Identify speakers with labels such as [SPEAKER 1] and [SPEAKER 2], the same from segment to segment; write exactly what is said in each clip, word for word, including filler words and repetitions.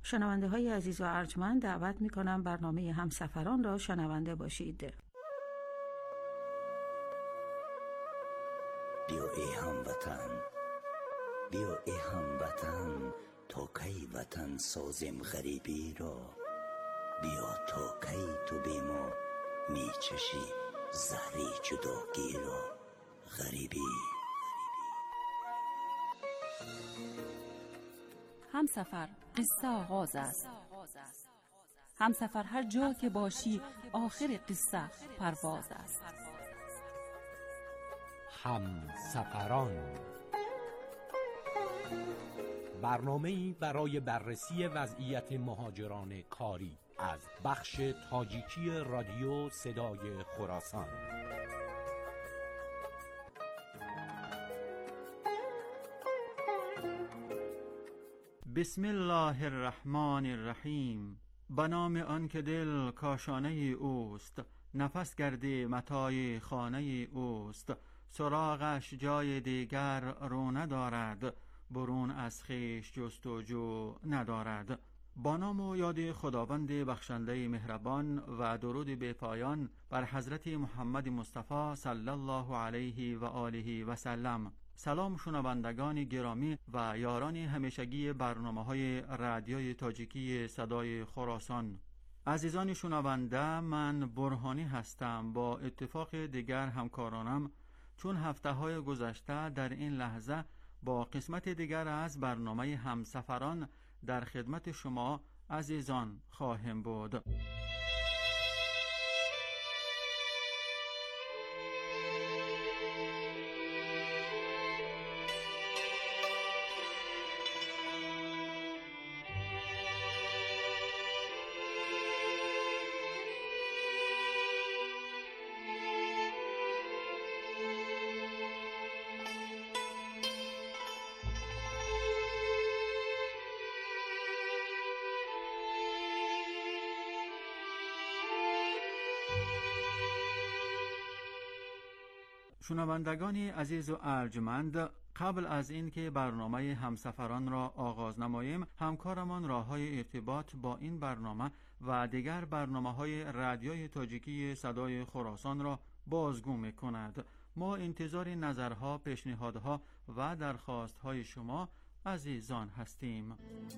[SPEAKER 1] شنونده های عزیز و ارجمند، دعوت می کنم برنامه همسفران را شنونده باشید.
[SPEAKER 2] بیا ای هموطن، بیا ای هموطن، تا کی وطن سازیم غریبی را. بیا تا کی تو بی ما می چشی زهری جداگی را. غریبی
[SPEAKER 3] همسفر قصه آغاز است. همسفر هر جا که باشی آخر قصه پرواز است.
[SPEAKER 4] همسفران، برنامه‌ای برای بررسی وضعیت مهاجران کاری از بخش تاجیکی رادیو صدای خراسان.
[SPEAKER 5] بسم الله الرحمن الرحیم. به نام آن که دل کاشانه اوست، نفس گرده متاع خانه اوست. سراغش جای دیگر رو ندارد، برون از خویش جستجو ندارد. با نام و یاد خداوند بخشنده مهربان و درود بی پایان بر حضرت محمد مصطفی صلی الله علیه و آله و سلم. سلام شنوندگان گرامی و یاران همیشگی برنامه‌های رادیوی تاجیکی صدای خراسان. عزیزان شنونده، من برهانی هستم. با اتفاق دیگر همکارانم چون هفته‌های گذشته در این لحظه با قسمت دیگر از برنامه همسفران در خدمت شما عزیزان خواهم بود. شنوندگان عزیز و ارجمند، قبل از اینکه برنامه همسفران را آغاز نماییم، همکارمان راه‌های ارتباط با این برنامه و دیگر برنامه‌های رادیوی تاجیکی صدای خراسان را بازگو می‌کند. ما انتظار نظرها، پیشنهادها و درخواست‌های شما عزیزان هستیم.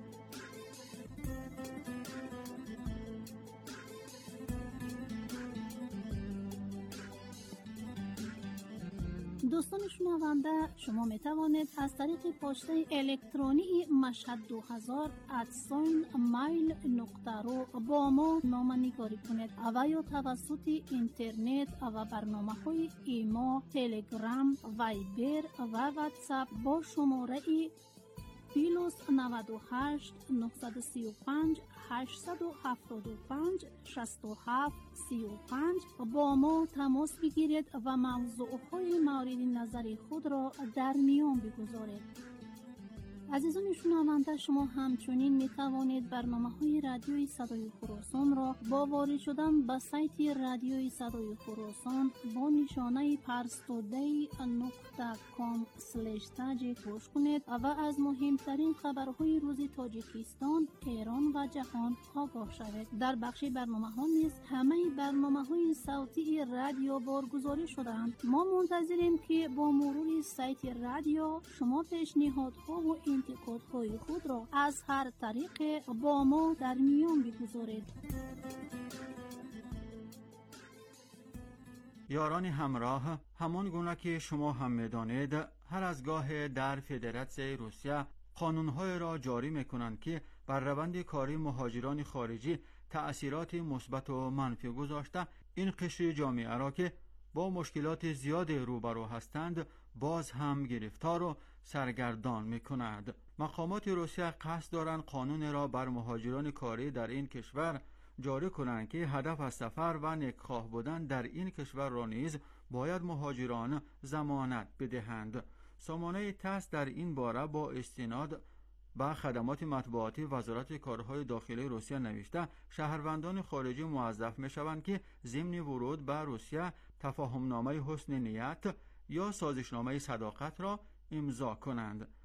[SPEAKER 6] دوستان شنونده، شما می توانید از طریق پسته الکترونی مشهد دو هزار ات مایل نقطه رو با ما نامه‌نگاری کنید و یا توسط اینترنت و برنامه‌های ایما، تلگرام، وایبر و واتساپ با شماره پلاس نود و هشت نهصد و سی و پنج هشتصد و هفتاد و پنج شصت و هفت سی و پنج با ما تماس بگیرید و موضوعهای مورد نظر خود را در میان بگذارید. عزیزان شنونده، شما همچنین می توانید برنامه‌های رادیوی صدای خراسان را با وارد شدن به سایت رادیوی صدای خراسان با نشانه پرستودی نقطه کام اسلش تاج گوش کنید و از مهمترین خبرهای روز تاجیکستان، ایران و جهان آگاه شوید. در بخش برنامه‌ها نیز همه برنامه‌های صوتی رادیو بارگذاری شده‌اند. ما منتظریم که با مرور سایت رادیو شما پیشنهادها و انتقادهای خود را از هر طریق با ما در میان بگذارید.
[SPEAKER 5] یاران همراه، همان گونه که شما هم می‌دانید، هر از گاه در فدراسیون روسیه قانون‌های را جاری می‌کنند که بر روند کاری مهاجران خارجی تأثیرات مثبت و منفی گذاشته این قشر جامعه را که با مشکلات زیاد روبرو هستند باز هم گرفتار و سرگردان می‌کند. مقامات روسیه قصد دارند قانون را بر مهاجران کاری در این کشور جاری کنند که هدف از سفر و نیکخواه بودن در این کشور را نیز باید مهاجران ضمانت بدهند. سامانه تاس در این باره با استناد به خدمات مطبوعاتی وزارت کارهای داخلی روسیه نوشته شهروندان خارجی موظف می‌شوند که ضمن ورود به روسیه تفاهمنامه حسن نیت یا سازشنامه صداقت را امضا کنند.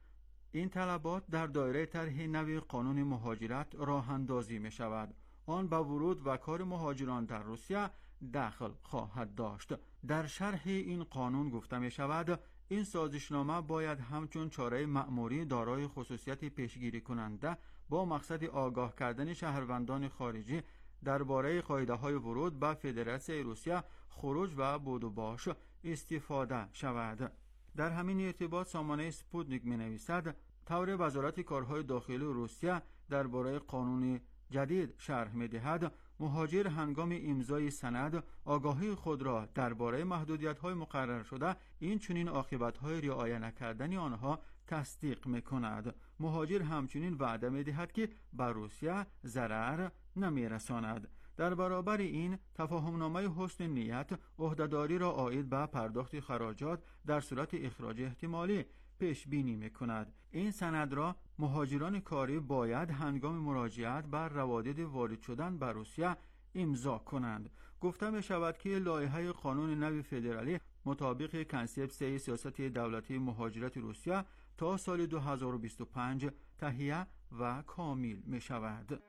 [SPEAKER 5] این طلبات در دایره طرح نوی قانون مهاجرت راه اندازی می شود. آن به ورود و کار مهاجران در روسیه دخل خواهد داشت. در شرح این قانون گفته می شود این سازشنامه باید همچون چاره مأموری دارای خصوصیت پیشگیری کننده با مقصد آگاه کردن شهروندان خارجی درباره قاعده‌های ورود به فدراسیون روسیه، خروج و بود و باش استفاده شود. در همین ارتباط سامانه سپوتنیک می نویسد طور وزارت کارهای داخلی روسیه درباره قانون جدید شرح می دهد مهاجر هنگام امضای سند آگاهی خود را درباره محدودیت‌های مقرر شده این چنین عاقبت‌های رعایت نکردن آنها تصدیق می کند. مهاجر همچنین وعده می دهد که به روسیه ضرر نمی رساند. در برابر این تفاهمنامه حسن نیت عهدهداری را عاید به پرداخت خراجات در صورت اخراج احتمالی پیش بینی می کند. این سند را مهاجران کاری باید هنگام مراجعت بر روادید وارد شدن به روسیه امضا کنند. گفته می شود که لایحه قانون نوی فدرالی مطابق کنسپت سیاست دولتی مهاجرت روسیه تا سال دو هزار و بیست و پنج تهیه و کامل می شود.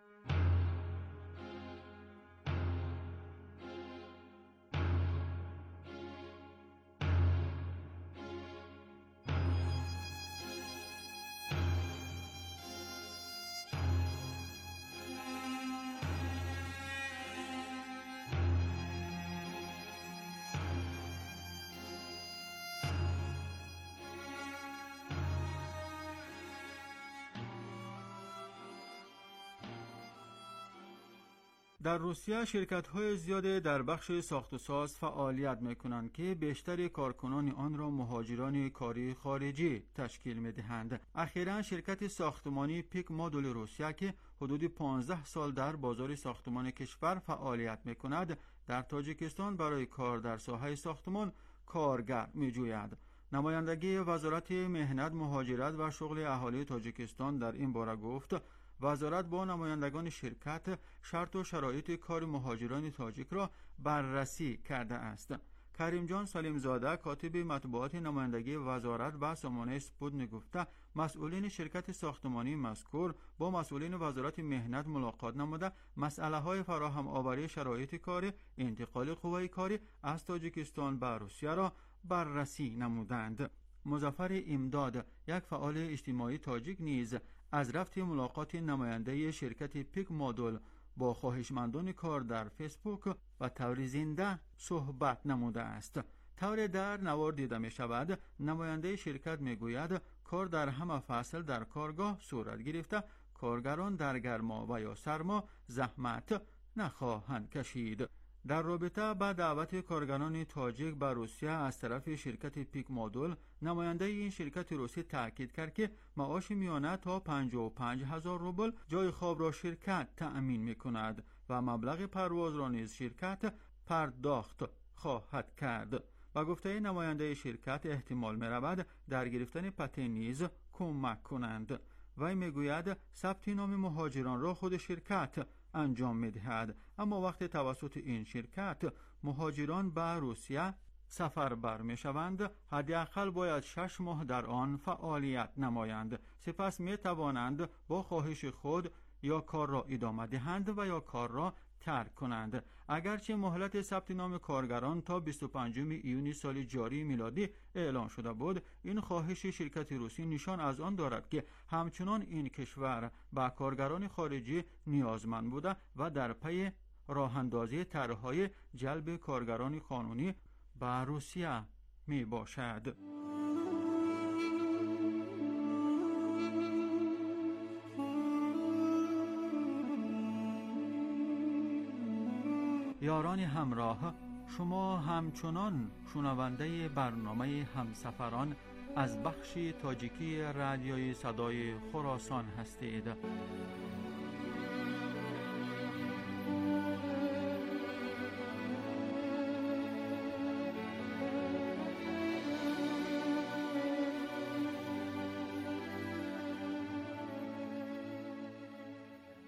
[SPEAKER 5] در روسیه شرکت‌های زیاده در بخش ساخت و ساز فعالیت می‌کنند که بیشتر کارکنان آن را مهاجران کاری خارجی تشکیل می‌دهند. اخیراً شرکت ساختمانی پیک مدول روسیه که حدود پانزده سال در بازار ساختمان کشور فعالیت می‌کند، در تاجیکستان برای کار در ساحه ساختمان کارگر می‌جوید. نمایندگی وزارت مهنت، مهاجرت و شغل اهالی تاجیکستان در این باره گفت وزارت با نمایندگان شرکت شرط و شرایط کار مهاجران تاجیک را بررسی کرده است. کریم جان سلیم زاده کاتب مطبوعات نمایندگی وزارت با سامانه سپوتنیک گفته مسئولین شرکت ساختمانی مذکور با مسئولین وزارت مهنت ملاقات نموده مسئله های فراهم آوری شرایط کاری، انتقال قوه کاری از تاجیکستان به روسیه را بررسی نمودند. مظفر امداد یک فعال اجتماعی تاجیک نیز از رفت ملاقات نماینده شرکت پیک مدول با خواهشمندان کار در فیسبوک و طور زنده صحبت نموده است. طور در نوار دیده می شود نماینده شرکت می گوید کار در همه فصل در کارگاه صورت گرفته کارگران در گرما و یا سرما زحمت نخواهند کشید. در رابطه با دعوت کارگران تاجیک به روسیه از طرف شرکت پیک مدول، نماینده این شرکت روسی تاکید کرد که معاش میانه تا پنجاه و پنج هزار روبل جای خواب را شرکت تأمین می کند و مبلغ پرواز را نیز شرکت پرداخت خواهد کرد. و گفته نماینده شرکت احتمال می رود در گرفتن پته نیز کمک کنند. وی می گوید ثبت نام مهاجران را خود شرکت انجام می دهد، اما وقت توسط این شرکت مهاجران به روسیه سفر بر می شوند حداقل باید شش ماه در آن فعالیت نمایند، سپس می توانند با خواهش خود یا کار را ادامه دهند و یا کار را ترک کنند. اگرچه مهلت ثبت نام کارگران تا بیست و پنجم ایونی سال جاری میلادی اعلان شده بود، این خواهش شرکت روسی نشان از آن دارد که همچنان این کشور با کارگران خارجی نیازمند بوده و در پی راه اندازی طرح‌های جلب کارگران قانونی به روسیه می باشد. یاران همراه، شما همچنان شنونده برنامه همسفران از بخش تاجیکی رادیوی صدای خراسان هستید.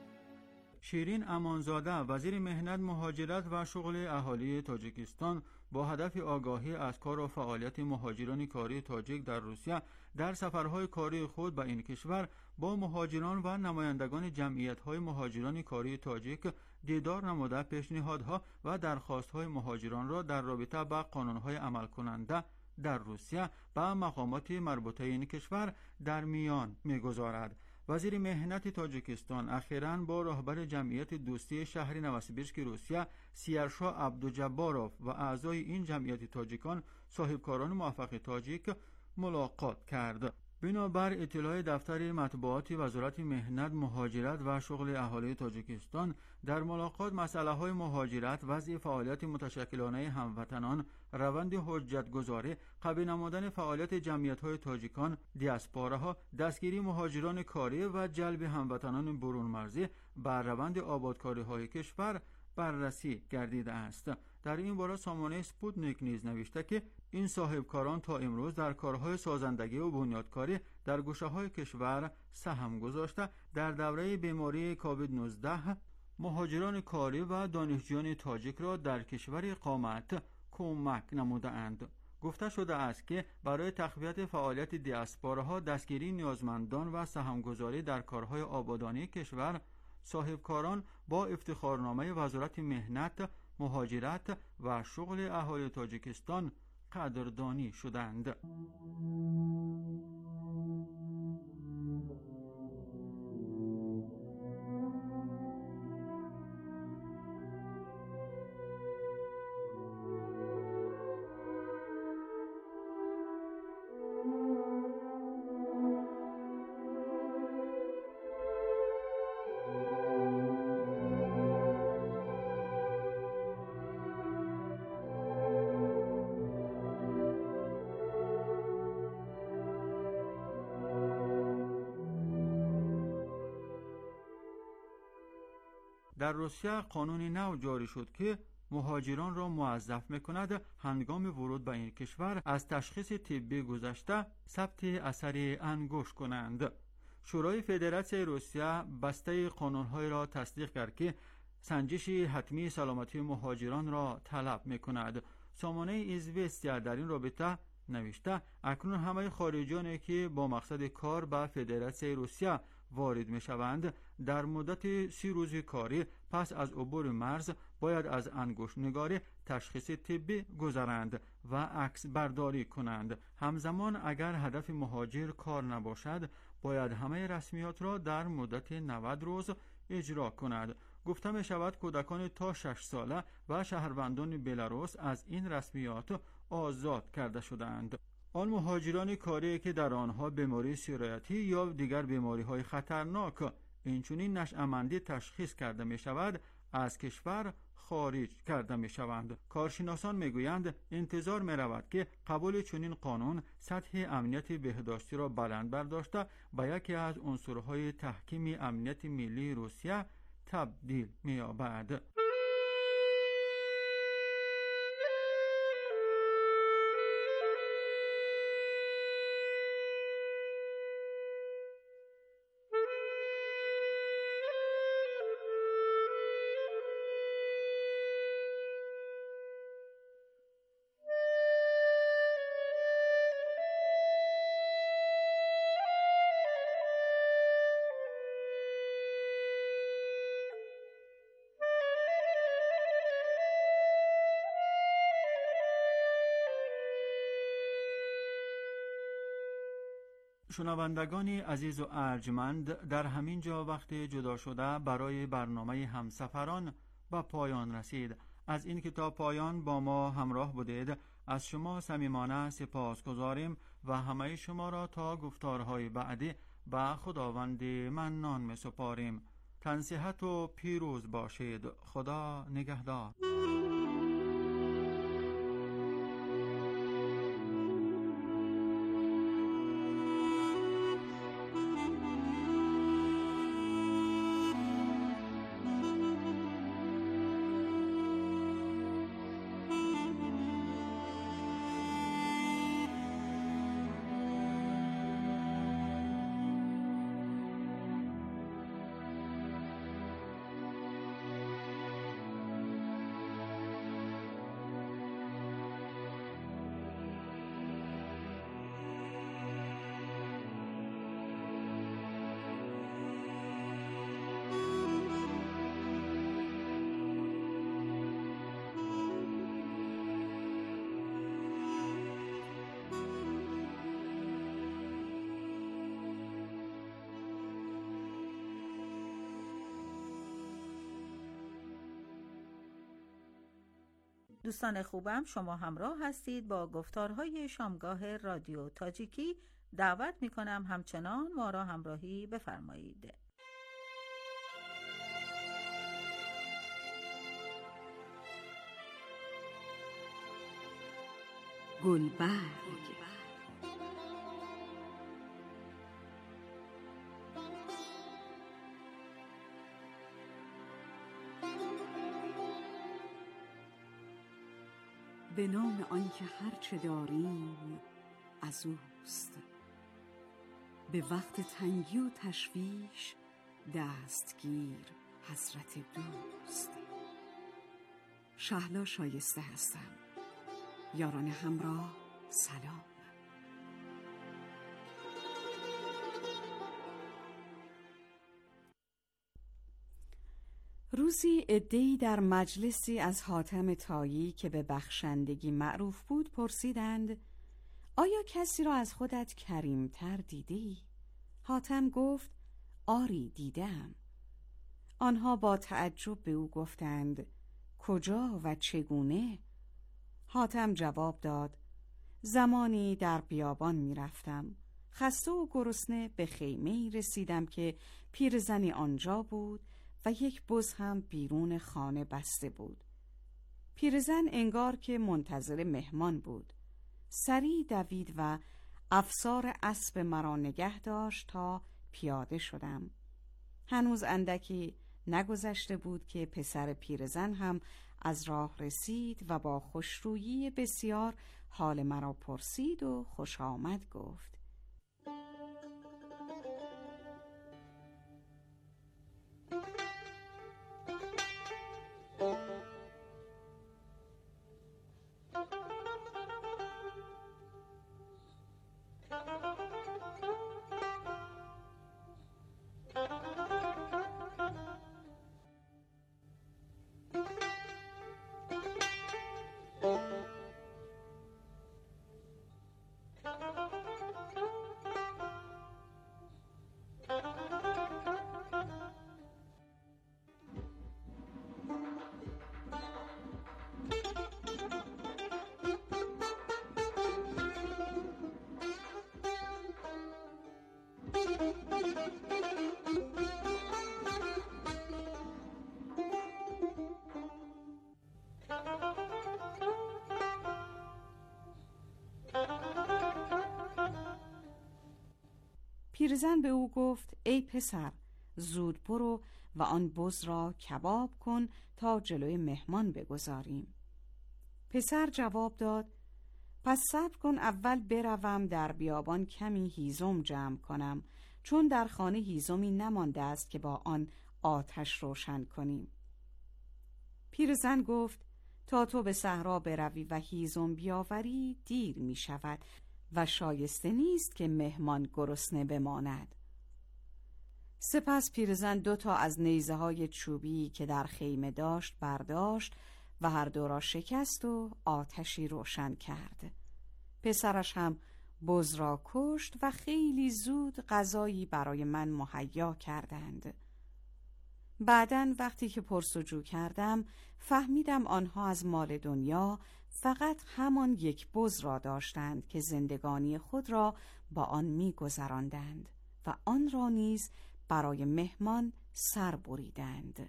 [SPEAKER 5] شیرین امانزاده وزیر مهنت، مهاجرت و شغل اهالی تاجیکستان با هدف آگاهی از کار و فعالیت مهاجران کاری تاجیک در روسیه در سفرهای کاری خود به این کشور با مهاجران و نمایندگان جمعیت‌های مهاجران کاری تاجیک دیدار نموده پیشنهادها و درخواست‌های مهاجران را در رابطه با قانون‌های عمل کننده در روسیه با مقامات مربوطه این کشور در میان می‌گذارد. وزیر مهنت تاجیکستان اخیراً با رهبر جمعیت دوستی شهر نوسیبیرسک روسیه سیرشا عبدوجباروف و اعضای این جمعیت تاجیکان صاحبکاران موفق تاجیک ملاقات کرد. بنابر اطلاع دفتر مطبوعات وزارت مهنت، مهاجرت و شغل اهالی تاجیکستان، در ملاقات مسئله های مهاجرت، وضع فعالیت متشکلانه هموطنان، روند حجتگذاری، قوی نمودن فعالیت جمعیت های تاجیکان، دیاسپوراها، دستگیری مهاجران کاری و جلب هموطنان برون مرزی بر روند آبادکاری های کشور بررسی گردیده است. در این باره سامانه سپوتنیک نیز نوشته که این صاحبکاران تا امروز در کارهای سازندگی و بنیادکاری در گوشه‌های کشور سهم گذاشته در دوره بیماری کووید نوزده مهاجران کاری و دانشجویان تاجیک را در کشور اقامت کمک نموده‌اند. گفته شده است که برای تقویت فعالیت دیاسپوراها، دستگیری نیازمندان و سهمگذاری در کارهای آبادانی کشور، صاحبکاران با افتخارنامه وزارت مهنت، مهاجرت و شغل اهالی تاجیکستان قدردانی شدند. در روسیه قانونی نو جاری شد که مهاجران را موظف می‌کند هنگام ورود به این کشور از تشخیص طبی گذشته ثبت اثر انگشت کنند. شورای فدراسیون روسیه بسته قانون‌های را تصدیق کرد که سنجش حتمی سلامتی مهاجران را طلب می‌کند. سامانه ایزوستیا در این رابطه نوشته اکنون همه خارجیانی که با مقصد کار به فدراسیون روسیه وارد می شوند در مدت سی روز کاری پس از عبور مرز باید از انگشت نگاری تشخیص طبی گذرند و عکس برداری کنند. همزمان اگر هدف مهاجر کار نباشد باید همه رسمیات را در مدت نود روز اجرا کند. گفته می شود کودکان تا شش ساله و شهروندان بلاروس از این رسمیات آزاد کرده شدند. آن مهاجران کاری که در آنها بیماری سرایتی یا دیگر بیماری‌های خطرناک اینچنین نشأمندی تشخیص کرده می شود از کشور خارج کرده می شوند. کارشناسان می گویند انتظار می رود که قبول چنین قانون سطح امنیت بهداشتی را بلند برداشته به یکی از عنصرهای تحکیم امنیت ملی روسیه تبدیل می یابد. شنوندگان عزیز و ارجمند، در همین جا وقت جدا شده برای برنامه همسفران به پایان رسید. از این که تا پایان با ما همراه بودید از شما صمیمانه سپاسگزاریم و همه شما را تا گفتارهای بعدی به خداوند منان می سپاریم. تنصیحت و پیروز باشید. خدا نگهدار.
[SPEAKER 1] دوستان خوبم، شما همراه هستید با گفتارهای شامگاه رادیو تاجیکی. دعوت میکنم همچنان ما را همراهی بفرمایید.
[SPEAKER 7] گلبرگ. به نام آنکه هرچه داریم از اوست، به وقت تنگی و تشویش دستگیر حضرت دوست. شهلا شایسته هستم. یاران همراه سلام. روزی عده‌ای در مجلسی از حاتم طایی که به بخشندگی معروف بود پرسیدند: آیا کسی را از خودت کریمتر دیدی؟ حاتم گفت: آری دیدم. آنها با تعجب به او گفتند: کجا و چگونه؟ حاتم جواب داد: زمانی در بیابان می رفتم. خسته و گرسنه به خیمه‌ای رسیدم که پیرزنی آنجا بود و یک بز هم بیرون خانه بسته بود. پیرزن انگار که منتظر مهمان بود. سریع دوید و افسار اسب مرا نگه داشت تا پیاده شدم. هنوز اندکی نگذشته بود که پسر پیرزن هم از راه رسید و با خوشرویی بسیار حال مرا پرسید و خوش آمد گفت. پیرزن به او گفت: ای پسر، زود برو و آن بز را کباب کن تا جلوی مهمان بگذاریم. پسر جواب داد: پس صبر کن اول بروم در بیابان کمی هیزم جمع کنم، چون در خانه هیزمی نمانده است که با آن آتش روشن کنیم. پیرزن گفت: تا تو به صحرا بروی و هیزم بیاوری دیر می شود و شایسته نیست که مهمان گرسنه بماند. سپس پیرزن دو تا از نیزه های چوبی که در خیمه داشت برداشت و هر دو را شکست و آتشی روشن کرد. پسرش هم بز را کشت و خیلی زود غذایی برای من مهیا کردند. بعداً وقتی که پرسجو کردم فهمیدم آنها از مال دنیا فقط همان یک بز را داشتند که زندگانی خود را با آن می گذراندند و آن را نیز برای مهمان سر بریدند.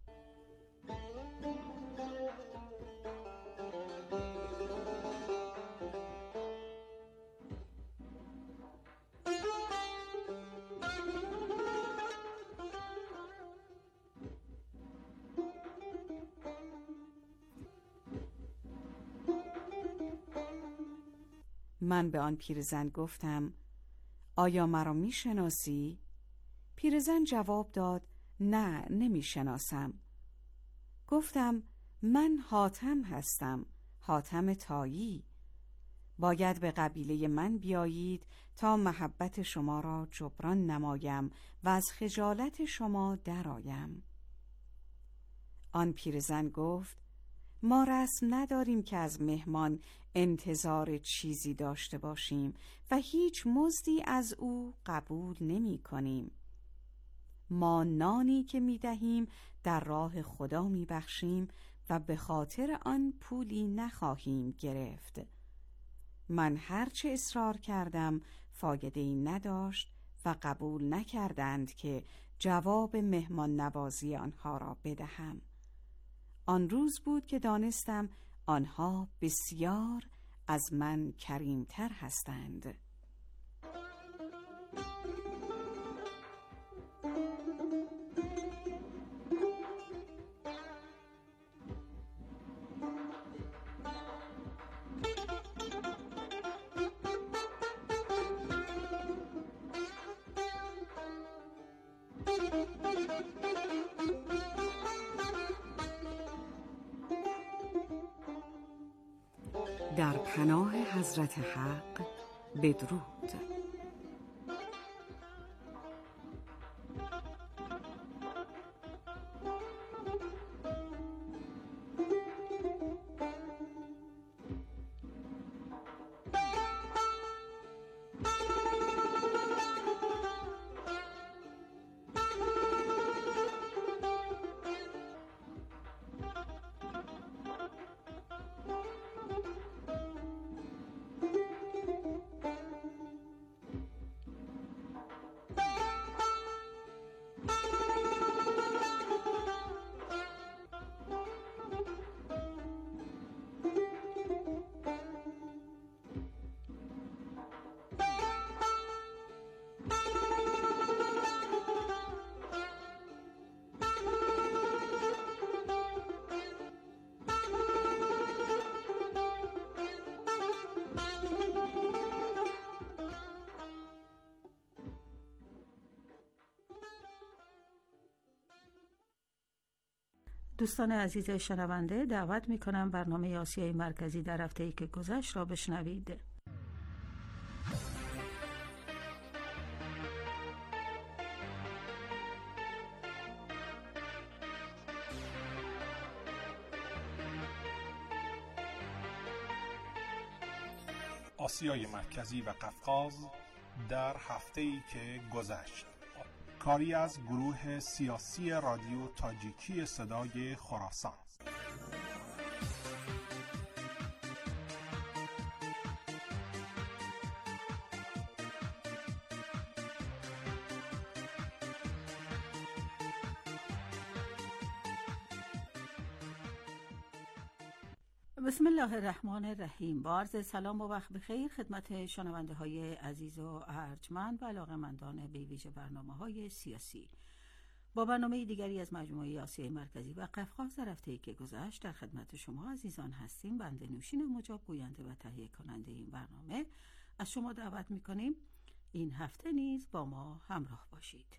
[SPEAKER 7] من به آن پیرزن گفتم: آیا مرا می شناسی؟ پیرزن جواب داد: نه، نمی شناسم. گفتم: من حاتم هستم، حاتم طایی. باید به قبیله من بیایید تا محبت شما را جبران نمایم و از خجالت شما درآیم. آن پیرزن گفت: ما رسم نداریم که از مهمان انتظار چیزی داشته باشیم و هیچ مزدی از او قبول نمی کنیم. ما نانی که می دهیم در راه خدا می بخشیم و به خاطر آن پولی نخواهیم گرفت. من هرچه اصرار کردم فایده‌ای نداشت و قبول نکردند که جواب مهمان نوازی آنها را بدهم. آن روز بود که دانستم آنها بسیار از من کریمتر هستند. در پناه حضرت حق بدرود.
[SPEAKER 1] دوستان عزیز شنونده، دعوت می‌کنم برنامه آسیای مرکزی در هفته‌ای که گذشت را بشنوید.
[SPEAKER 8] آسیای مرکزی و قفقاز در هفته‌ای که گذشت، کاری از گروه سیاسی رادیو تاجیکی صدای خراسان.
[SPEAKER 1] بسم الله الرحمن الرحیم. با عرض سلام و وقت بخیر خدمت شنونده های عزیز و ارجمند و علاقه‌مندان به ویژه برنامه‌های سیاسی. با برنامه دیگری از مجموعه آسیای مرکزی و قفقاز در هفته‌ای که گذشت در خدمت شما عزیزان هستیم. بنده نوشین مجاب گوینده و تهیه کننده این برنامه از شما دعوت می‌کنیم این هفته نیز با ما همراه باشید.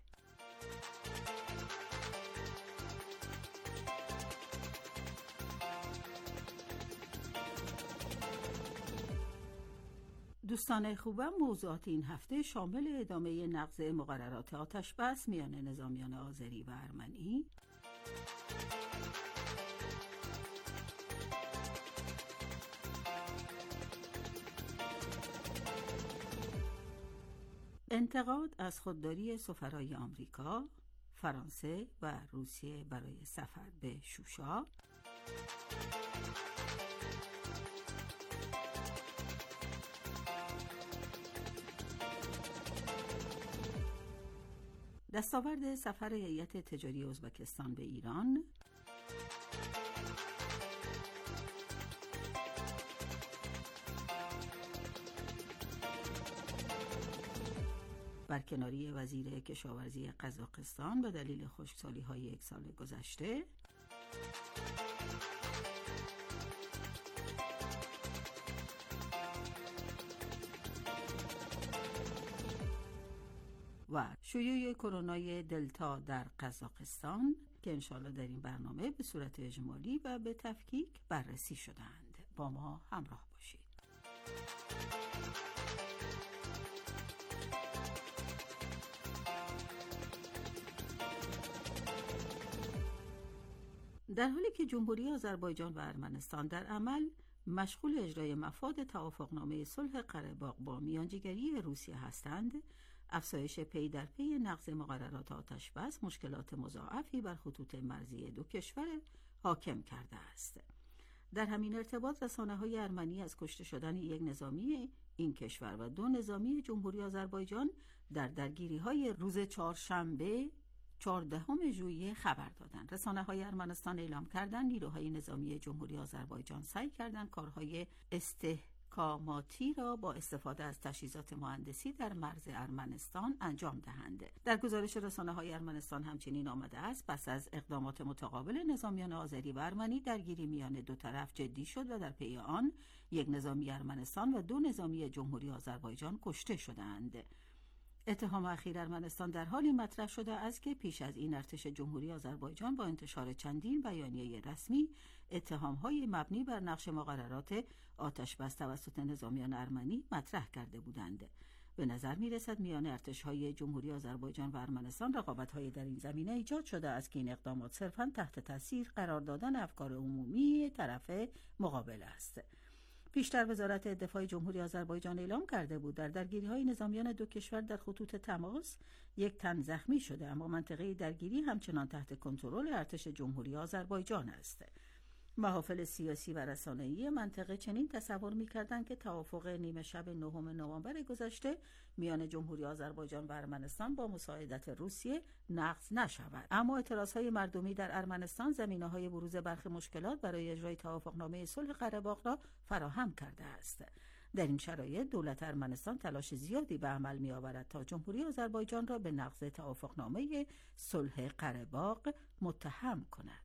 [SPEAKER 1] دوستان خوبم، موضوعات این هفته شامل ادامه نقض مقررات آتش‌بس میان نظامیان آذری و ارمنی، انتقاد از خودداری سفرای آمریکا، فرانسه و روسیه برای سفر به شوشا، دستاورد سفر هیئت تجاری ازبکستان به ایران، برکناری وزیر کشاورزی قزاقستان به دلیل خشکسالی‌های یک سال گذشته، و شیوع کرونای دلتا در قزاقستان که انشالله در این برنامه به صورت اجمالی و به تفکیک بررسی شدند. با ما همراه باشید. در حالی که جمهوری آذربایجان و ارمنستان در عمل مشغول اجرای مفاد توافقنامه صلح قره‌باغ با میانجیگری روسیه هستند، افزایش پی در پی نقض مقررات آتش‌بس مشکلات مضاعفی بر خطوط مرزی دو کشور حاکم کرده است. در همین ارتباط رسانه‌های ارمنی از کشته شدن یک نظامی این کشور و دو نظامی جمهوری آذربایجان در درگیری‌های روز چهارشنبه چهاردهم ژوئیه خبر دادند. رسانه‌های ارمنستان اعلام کردند نیروهای نظامی جمهوری آذربایجان سعی کردند کارهای استحکاماتی را با استفاده از تجهیزات مهندسی در مرز ارمنستان انجام دهند. در گزارش رسانه‌های ارمنستان همچنین آمده است پس از اقدامات متقابل نظامیان آذری و ارمنی درگیری میان دو طرف جدی شد و در پی آن یک نظامی ارمنستان و دو نظامی جمهوری آذربایجان کشته شدند. اتهام اخیر ارمنستان در حالی مطرح شده است که پیش از این ارتش جمهوری آذربایجان با انتشار چندین بیانیه رسمی اتهام‌های مبنی بر نقض مقررات آتش‌بس توسط نظامیان ارمنی مطرح کرده بودند. به نظر می‌رسد میان ارتش‌های جمهوری آذربایجان و ارمنستان رقابت‌های در این زمینه ایجاد شده است که این اقدامات صرفاً تحت تاثیر قرار دادن افکار عمومی طرف مقابل است. پیشتر وزارت دفاع جمهوری آذربایجان اعلام کرده بود در درگیری‌های نظامیان دو کشور در خطوط تماس یک تن زخمی شده، اما منطقه درگیری همچنان تحت کنترل ارتش جمهوری آذربایجان است. محافل سیاسی و رسانه‌ای منطقه چنین تصور می‌کردند که توافق نیمه شب نهم نوامبر گذشته میان جمهوری آذربایجان و ارمنستان با مساعدت روسیه نقض نشود، اما اعتراضهای مردمی در ارمنستان زمینه‌های بروز برخی مشکلات برای اجرای توافقنامه صلح قره‌باغ را فراهم کرده است. در این شرایط دولت ارمنستان تلاش زیادی به عمل می‌آورد تا جمهوری آذربایجان را به نقض توافقنامه صلح قره‌باغ متهم کند.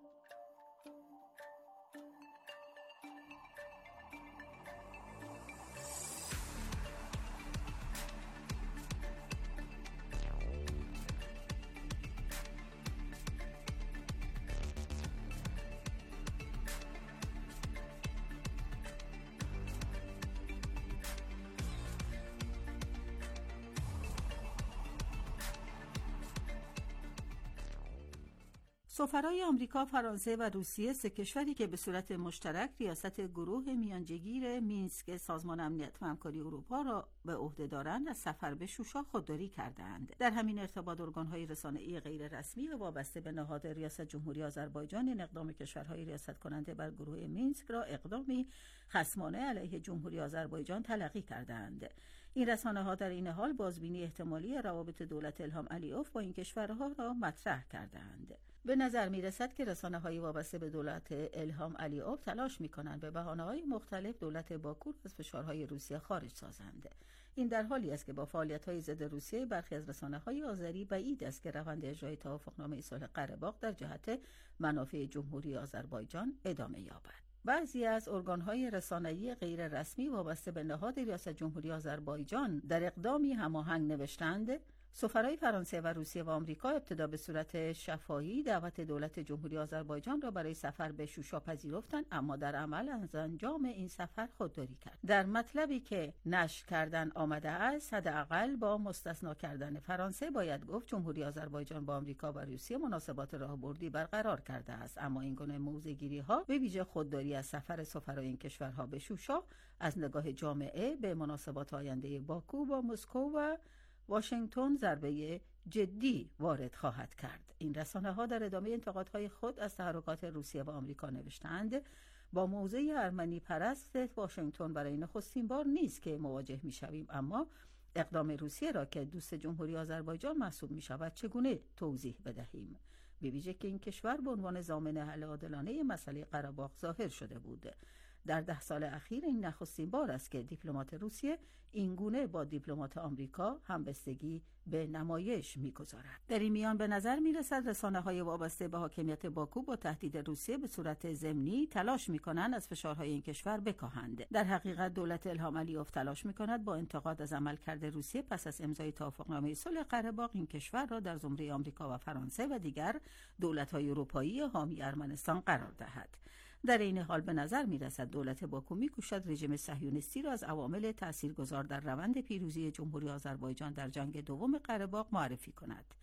[SPEAKER 1] سفرای آمریکا، فرانسه و روسیه، سه کشوری که به صورت مشترک ریاست گروه میانجیگیر مینسک سازمان امنیت و همکاری اروپا را به عهده دارند، از سفر به شوشا خودداری کردند. در همین ارتباط ارگان‌های رسانه‌ای غیر رسمی و وابسته به نهاد ریاست جمهوری آذربایجان این اقدام کشورهای ریاست کننده بر گروه مینسک را اقدامی خصمانه علیه جمهوری آذربایجان تلقی کردند. این رسانه‌ها در این حال بازبینی احتمالی روابط دولت الهام علیوف با این کشورها را مطرح کردند. به نظر می‌رسد که رسانه‌های وابسته به دولت الهام علیوف تلاش می‌کنند به بهانه‌های مختلف دولت باکو را از فشارهای روسیه خارج سازند. این در حالی است که با فعالیت‌های ضد روسیه برخی از رسانه‌های آذری بعید است که روند اجرای توافقنامه صلح قره‌باغ در جهت منافع جمهوری آذربایجان ادامه یابد. بعضی از ارگان‌های رسانه‌ای غیر رسمی وابسته به نهاد ریاست جمهوری آذربایجان در اقدامی هماهنگ نوشتند سفرای فرانسه و روسیه و آمریکا ابتدا به صورت شفاهی دعوت دولت جمهوری آذربایجان را برای سفر به شوشا پذیرفتند، اما در عمل از انجام این سفر خودداری کرد. در مطلبی که نشر کردن آمده است، حداقل با مستثنا کردن فرانسه باید گفت جمهوری آذربایجان با آمریکا و روسیه مناسبات راهبردی برقرار کرده است، اما این گونه موضع‌گیری‌ها به ویژه خودداری از سفر سفرای این کشورها به شوشا از نگاه جامعه به مناسبات آینده باکو با مسکو و واشنگتن ضربه جدی وارد خواهد کرد. این رسانه‌ها در ادامه انتقادهای خود از تحرکات روسیه و آمریکا نوشتند با موضع ارمنی پرست واشنگتن برای نخستین بار نیست که مواجه می‌شویم، اما اقدام روسیه را که دوست جمهوری آذربایجان محسوب می‌شود چگونه توضیح بدهیم؟ به ویژه که این کشور به عنوان ضامن حل عادلانه مسئله قره‌باغ ظاهر شده بود. در ده سال اخیر این نخستین بار است که دیپلمات روسیه اینگونه با دیپلمات آمریکا همبستگی به نمایش می‌گذارد. در این میان به نظر می‌رسد رسانه‌های وابسته به حاکمیت باکو با تهدید روسیه به صورت ضمنی تلاش می‌کنند از فشارهای این کشور بکاهند. در حقیقت دولت الهام علیوف تلاش می‌کند با انتقاد از عملکرد روسیه پس از امضای توافقنامه صلح قره‌باغ این کشور را در زمره آمریکا و فرانسه و دیگر دولت‌های اروپایی حامی ارمنستان قرار دهد. در این حال به نظر می‌رسد دولت باکو می‌کوشد رژیم صهیونیستی را از عوامل تاثیرگذار در روند پیروزی جمهوری آذربایجان در جنگ دوم قره‌باغ معرفی کند.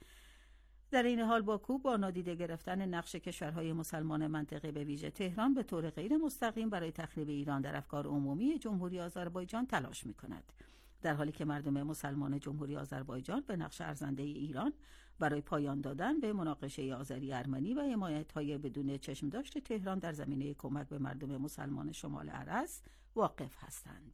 [SPEAKER 1] در این حال باکو با نادیده گرفتن نقش کشورهای مسلمان منطقه به ویژه تهران به طور غیر مستقیم برای تخریب ایران در افکار عمومی جمهوری آذربایجان تلاش می‌کند. در حالی که مردم مسلمان جمهوری آذربایجان به نقش ارزنده ایران برای پایان دادن به مناقشه آذری ارمنی و حمایت‌های بدون چشمداشت تهران در زمینه کمک به مردم مسلمان شمال ارس واقف هستند.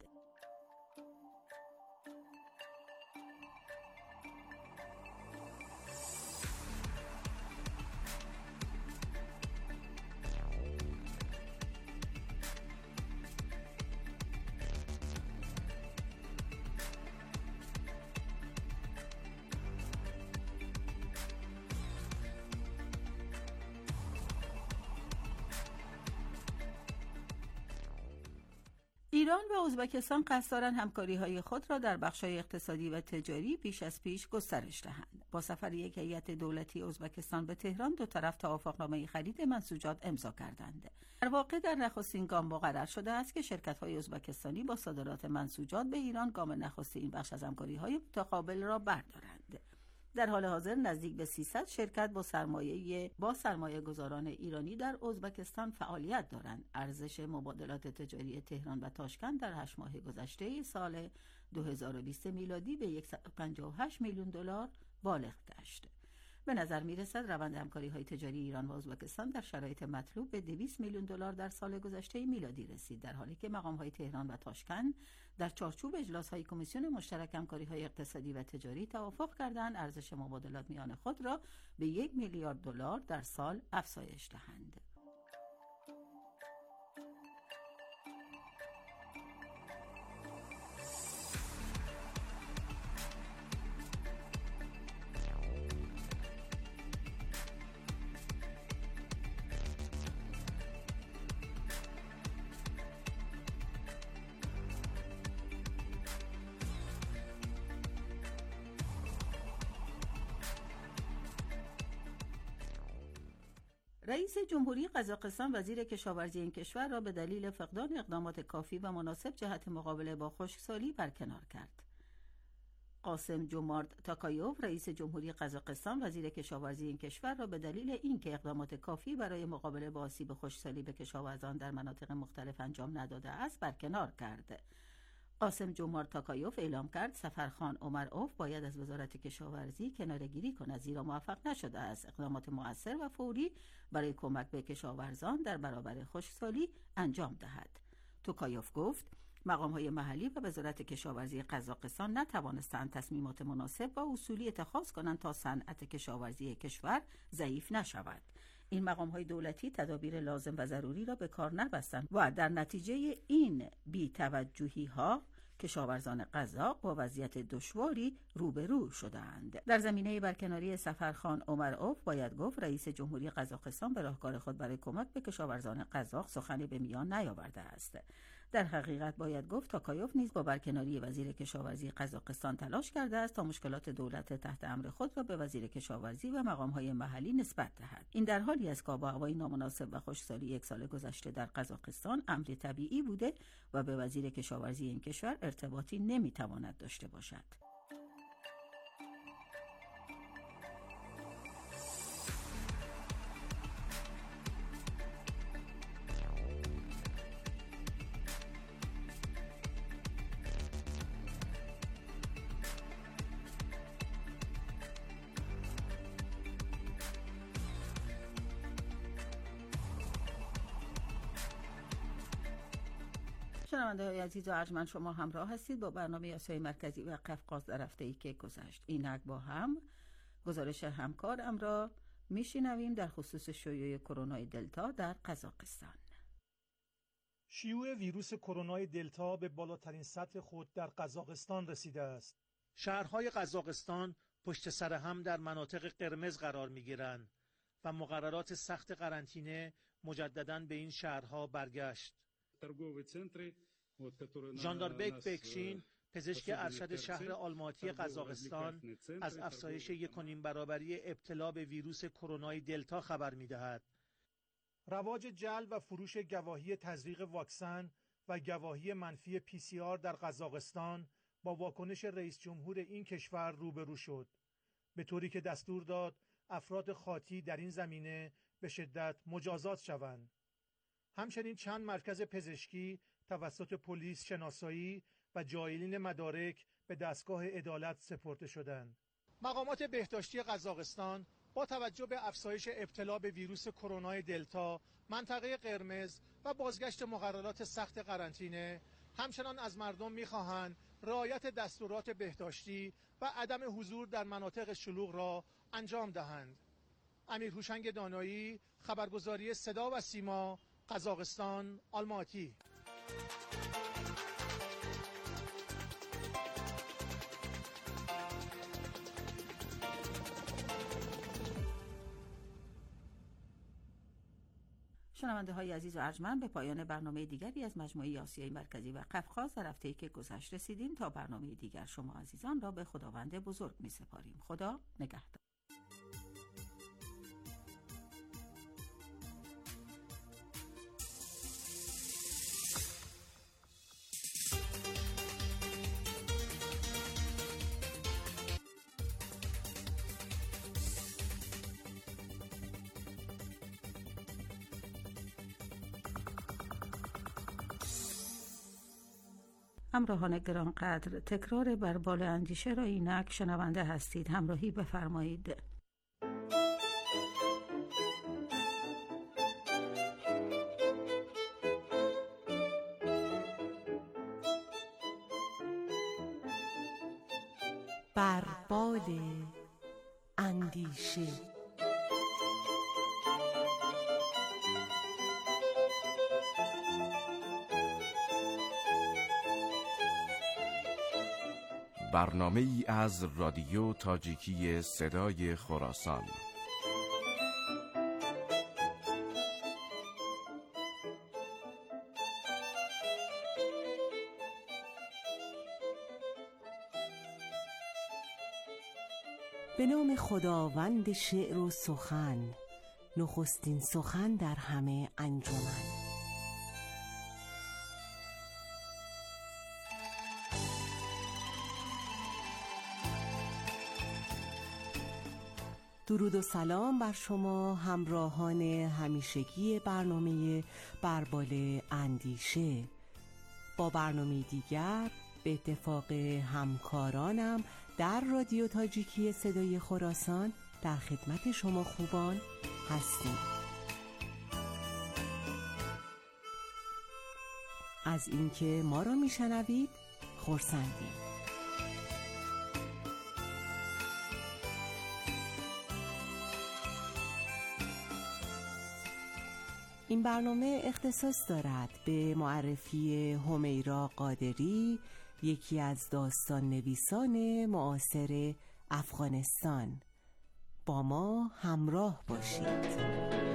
[SPEAKER 1] ایران و ازبکستان قصد دارند همکاری‌های خود را در بخش‌های اقتصادی و تجاری بیش از پیش گسترش دهند. با سفر یک هیئت دولتی ازبکستان به تهران، دو طرف توافقنامه خرید منسوجات امضا کردند. در واقع در نخستین گام مقرر شده است که شرکت‌های ازبکستانی با صادرات منسوجات به ایران گام نخست این بخش از همکاری‌های متقابل را بردارند. در حال حاضر نزدیک به سیصد شرکت با سرمایه با سرمایه گذاران ایرانی در ازبکستان فعالیت دارند. ارزش مبادلات تجاری تهران و تاشکند در هشت ماه گذشته سال دو هزار و بیست میلادی به صد و پنجاه و هشت میلیون دلار بالغ گشت. به نظر می‌رسد روند همکاری‌های تجاری ایران و ازبکستان در شرایط مطلوب به دویست میلیون دلار در سال گذشته میلادی رسید، در حالی که مقام‌های تهران و تاشکند در چارچوب اجلاس‌های کمیسیون مشترک همکاری‌های اقتصادی و تجاری توافق کردند ارزش مبادلات میان خود را به یک میلیارد دلار در سال افزایش دهند. رئیس جمهوری قزاقستان وزیر کشاورزی این کشور را به دلیل فقدان اقدامات کافی و مناسب جهت مقابله با خشکسالی برکنار کرد. قاسم جومارت تاکایوف رئیس جمهوری قزاقستان وزیر کشاورزی این کشور را به دلیل اینکه اقدامات کافی برای مقابله با آسیب خشکسالی به کشاورزان در مناطق مختلف انجام نداده است برکنار کرد. قاسم جومارت تاکایوف اعلام کرد سفرخان اومروف باید از وزارت کشاورزی کناره‌گیری کند، زیرا موفق نشده است اقدامات مؤثر و فوری برای کمک به کشاورزان در برابر خشکسالی انجام دهد. توکایوف گفت مقام‌های محلی و وزارت کشاورزی قزاقستان نتوانستند تصمیمات مناسب و اصولی اتخاذ کنند تا صنعت کشاورزی کشور ضعیف نشود. این مقام‌های دولتی تدابیر لازم و ضروری را به کار نبستند و در نتیجه این بی‌توجهی‌ها کشاورزان قزاق با وضعیت دشواری روبرو شدند. در زمینه برکناری سفرخان اومروف باید گفت رئیس جمهوری قزاقستان به راهکار خود برای کمک به کشاورزان قزاق سخنی به میان نیاورده است. در حقیقت باید گفت تاکایوف نیز با برکناری وزیر کشاورزی قزاقستان تلاش کرده است تا مشکلات دولت تحت امر خود را به وزیر کشاورزی و مقام‌های محلی نسبت دهد. این در حالی است که آب و هوای نامناسب و خشکسالی یک سال گذشته در قزاقستان امری طبیعی بوده و به وزیر کشاورزی این کشور ارتباطی نمی‌تواند داشته باشد. شنونده های عزیز و ارجمند، شما همراه هستید با برنامه آسیای مرکزی و قفقاز در هفته‌ای که گذشت. اینک با هم گزارش همکارم را میشنویم در خصوص شیوع کرونا دلتا در قزاقستان.
[SPEAKER 9] شیوع ویروس کرونا دلتا به بالاترین سطح خود در قزاقستان رسیده است. شهرهای قزاقستان پشت سر هم در مناطق قرمز قرار می‌گیرند و مقررات سخت قرنطینه مجدداً به این شهرها برگشت. ژانداربک بکشین، پزشک ارشد شهر آلماتی قزاقستان، از افزایش یک و نیم برابری ابتلا به ویروس کرونا دلتا خبر می‌دهد. رواج جلب و فروش گواهی تزریق واکسن و گواهی منفی پی سی آر در قزاقستان با واکنش رئیس جمهور این کشور روبرو شد، به طوری که دستور داد افراد خاطی در این زمینه به شدت مجازات شوند. همچنین چند مرکز پزشکی توسط پلیس شناسایی و جاهلین مدارک به دستگاه عدالت سپرده شدند. مقامات بهداشتی قزاقستان با توجه به افزایش ابتلا به ویروس کرونا دلتا، منطقه قرمز و بازگشت مقررات سخت قرنطینه، همچنان از مردم می‌خواهند رعایت دستورات بهداشتی و عدم حضور در مناطق شلوغ را انجام دهند. امیر هوشنگ دانایی، خبرگزاری صدا و سیما، قزاقستان، آلماتی.
[SPEAKER 1] شنونده های عزیز و ارجمند، به پایان برنامه دیگری از مجموعه آسیای مرکزی و قفقاز در هفته‌ای که گذشت رسیدیم. تا برنامه دیگر شما عزیزان را به خداوند بزرگ می سپاریم. خدا نگهدار. همراهان گرانقدر، تکرار بر بال اندیشه را اینک شنونده هستید. همراهی بفرمایید.
[SPEAKER 10] بر بال اندیشه.
[SPEAKER 11] برنامه ای از رادیو تاجیکی صدای خراسان.
[SPEAKER 10] به نام خداوند شعر و سخن، نخستین سخن در همه انجمن. درود و سلام بر شما همراهان همیشگی برنامه بر بال اندیشه. با برنامه دیگر به اتفاق همکارانم در رادیو تاجیکی صدای خراسان در خدمت شما خوبان هستیم. از اینکه ما را میشنوید خرسندیم. این برنامه اختصاص دارد به معرفی همیرا قادری، یکی از داستان نویسان معاصر افغانستان. با ما همراه باشید.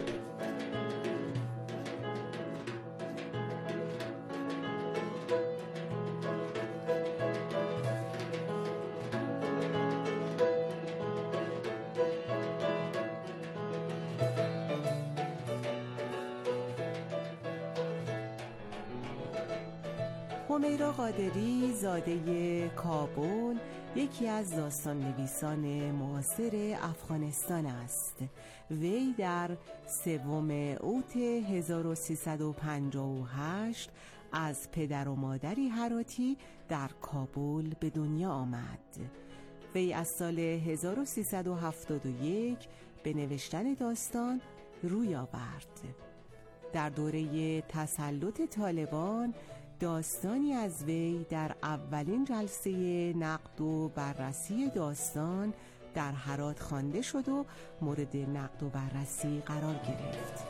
[SPEAKER 10] همیرا قادری زاده کابل یکی از داستان نویسان معاصر افغانستان است. وی در سوم اوت هزار و سیصد و پنجاه و هشت از پدر و مادری هراتی در کابل به دنیا آمد. وی از سال هزار و سیصد و هفتاد و یک به نوشتن داستان روی آورد. در دوره تسلط طالبان داستانی از وی در اولین جلسه نقد و بررسی داستان در هرات خوانده شد و مورد نقد و بررسی قرار گرفت.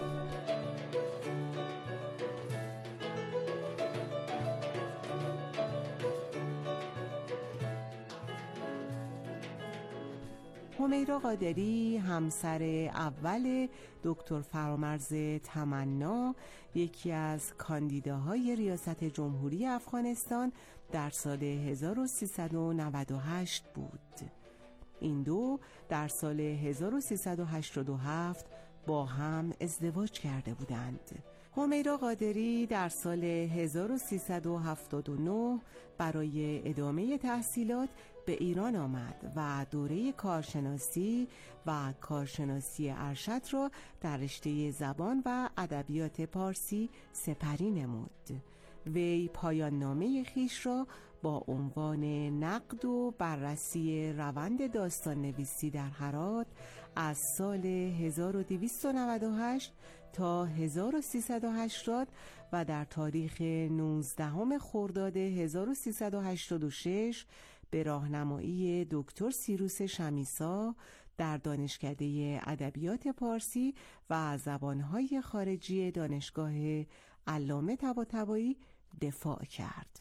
[SPEAKER 10] همیرا قادری همسر اول دکتر فرامرز تمنا، یکی از کاندیداهای ریاست جمهوری افغانستان در سال هزار و سیصد و نود و هشت بود. این دو در سال هزار و سیصد و هشتاد و هفت با هم ازدواج کرده بودند. همیرا قادری در سال هزار و سیصد و هفتاد و نه برای ادامه تحصیلات به ایران آمد و دوره کارشناسی و کارشناسی ارشد را در رشته زبان و ادبیات پارسی سپری نمود. وی پایان نامه خویش را با عنوان نقد و بررسی روند داستان نویسی در هرات از سال هزار و دویست و نود و هشت تا هزار و سیصد و هشتاد و در تاریخ نوزدهم خرداد هزار و سیصد و هشتاد و شش به راهنمایی دکتر سیروس شمیسا در دانشکده ادبیات پارسی و زبانهای خارجی دانشگاه علامه طباطبایی دفاع کرد.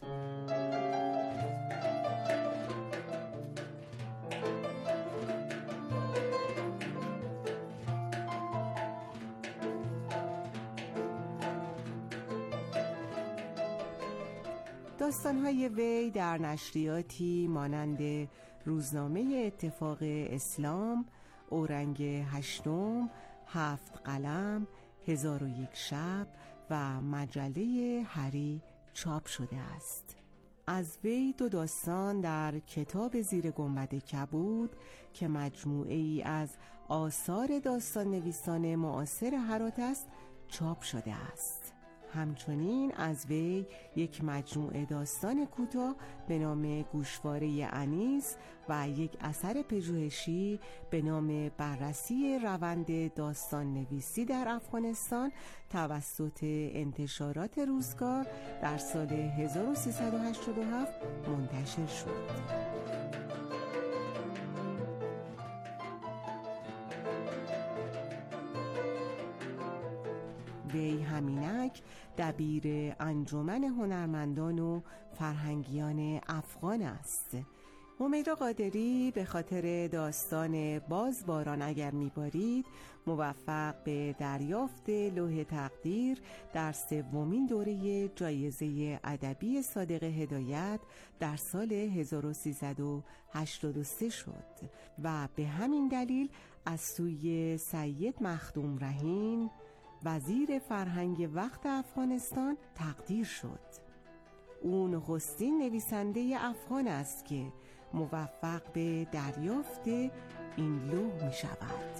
[SPEAKER 10] داستان‌های وی در نشریاتی مانند روزنامه اتفاق اسلام، اورنگ هشتم، هفت قلم، هزار و یک شب و مجله هری چاپ شده است. از وی دو داستان در کتاب زیر گنبد کبود که مجموعه ای از آثار داستان نویسان معاصر هرات است چاپ شده است. همچنین از وی یک مجموعه داستان کوتاه به نام گوشواره انیس و یک اثر پژوهشی به نام بررسی روند داستان نویسی در افغانستان توسط انتشارات روزگار در سال هزار و سیصد و هشتاد و هفت منتشر شد. وی همینک دبیر انجمن هنرمندان و فرهنگیان افغان است. همیرا قادری به خاطر داستان باز باران اگر میبارید موفق به دریافت لوح تقدیر در سومین دوره جایزه ادبی صادق هدایت در سال هزار و سیصد و هشتاد و سه شد و به همین دلیل از سوی سید مخدوم رهین وزیر فرهنگ وقت افغانستان تقدیر شد. او نخستین نویسنده افغان است که موفق به دریافت این لوح می شود.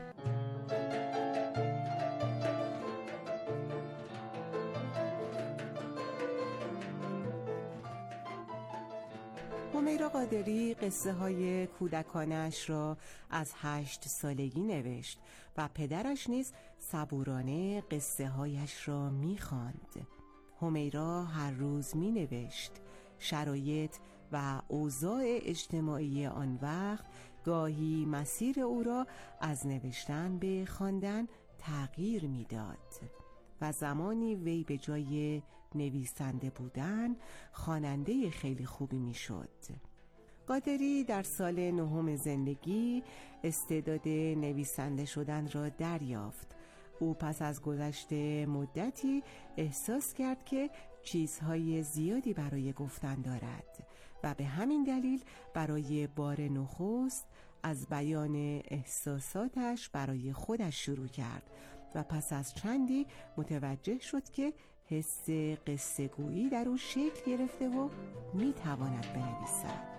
[SPEAKER 10] همیرا قادری قصه های کودکانش را از هشت سالگی نوشت و پدرش نیز صبورانه قصه هایش را می خواند. همیرا هر روز می نوشت. شرایط و اوضاع اجتماعی آن وقت گاهی مسیر او را از نوشتن به خواندن تغییر می داد و زمانی وی به جای نویسنده بودن خواننده خیلی خوبی می شد. قادری در سال نهم زندگی استعداد نویسنده شدن را دریافت. او پس از گذشت مدتی احساس کرد که چیزهای زیادی برای گفتن دارد و به همین دلیل برای بار نخست از بیان احساساتش برای خودش شروع کرد و پس از چندی متوجه شد که حس قصه گویی در او شکل گرفته و میتواند بنویسد.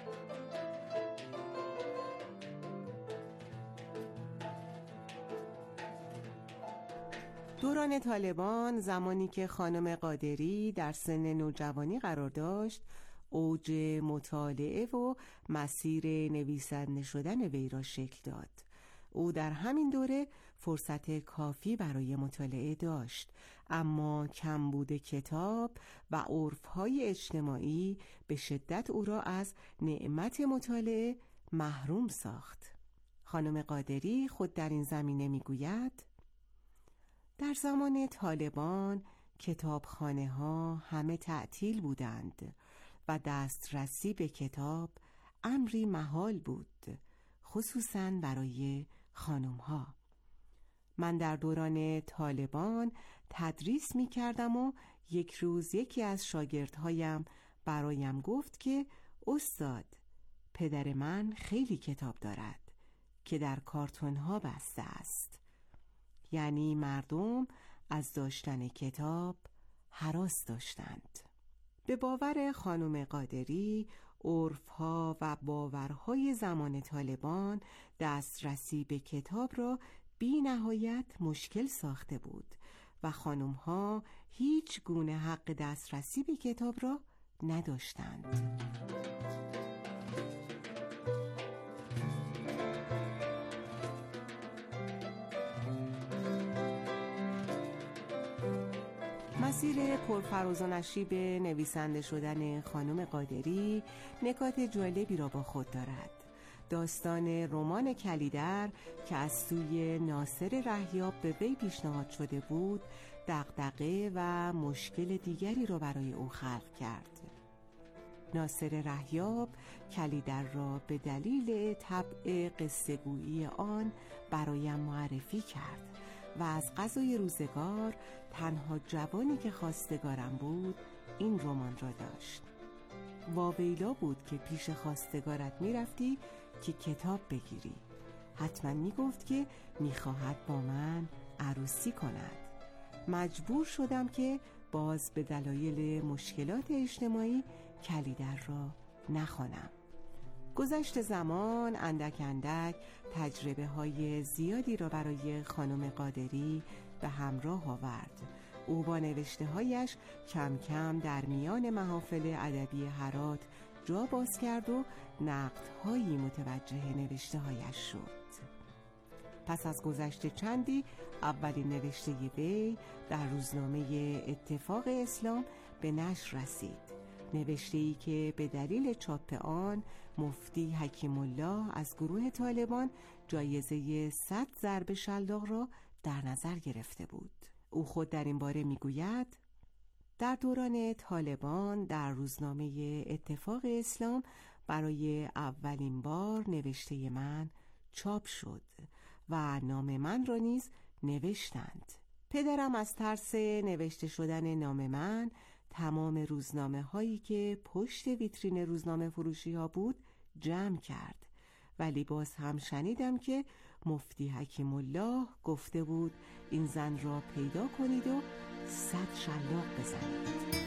[SPEAKER 10] دوران طالبان، زمانی که خانم قادری در سن نوجوانی قرار داشت، اوج مطالعه و مسیر نویسنده شدن وی را شکل داد. او در همین دوره فرصت کافی برای مطالعه داشت، اما کمبود کتاب و عرف‌های اجتماعی به شدت او را از نعمت مطالعه محروم ساخت. خانم قادری خود در این زمینه میگوید: در زمان طالبان کتابخانه ها همه تعطیل بودند و دسترسی به کتاب امری محال بود، خصوصاً برای خانم ها. من در دوران طالبان تدریس می کردم و یک روز یکی از شاگردهایم برایم گفت که استاد، پدر من خیلی کتاب دارد که در کارتون ها بسته است. یعنی مردم از داشتن کتاب هراس داشتند. به باور خانم قادری، عرف‌ها و باورهای زمان طالبان دسترسی به کتاب را بی نهایت مشکل ساخته بود و خانم‌ها هیچ گونه حق دسترسی به کتاب را نداشتند. مسیر پرفراز و نشیب نویسنده شدن خانم قادری نکات جالبی را با خود دارد. داستان رمان کلیدر که از سوی ناصر رهیاب به وی پیشنهاد شده بود، دغدغه و مشکل دیگری را برای او خلق کرد. ناصر رهیاب کلیدر را به دلیل طبع قصه‌گویی آن برایم معرفی کرد و از قضای روزگار تنها جوانی که خواستگارم بود این رمان را داشت. واویلا بود که پیش خواستگارت می رفتی که کتاب بگیری. حتما می گفت که می خواهد با من عروسی کند. مجبور شدم که باز به دلایل مشکلات اجتماعی کلیدر را نخوانم. گذشت زمان اندک اندک تجربه های زیادی را برای خانم قادری به همراه آورد. او با نوشته هایش کم کم در میان محافل ادبی هرات جا باز کرد و نقدهایی متوجه نوشته هایش شد. پس از گذشت چندی اولین نوشته وی در روزنامه اتفاق اسلام به نشر رسید. نوشته‌ای که به دلیل چاپ آن مفتی حکیم الله از گروه طالبان جایزه صد ضرب شلاق را در نظر گرفته بود. او خود در این باره میگوید: در دوران طالبان در روزنامه اتفاق اسلام برای اولین بار نوشته من چاپ شد و نام من را نیز نوشتند. پدرم از ترس نوشته شدن نام من تمام روزنامه هایی که پشت ویترین روزنامه فروشی ها بود جمع کرد، ولی باز هم شنیدم که مفتی حکیم الله گفته بود این زن را پیدا کنید و صد شلاق بزنید.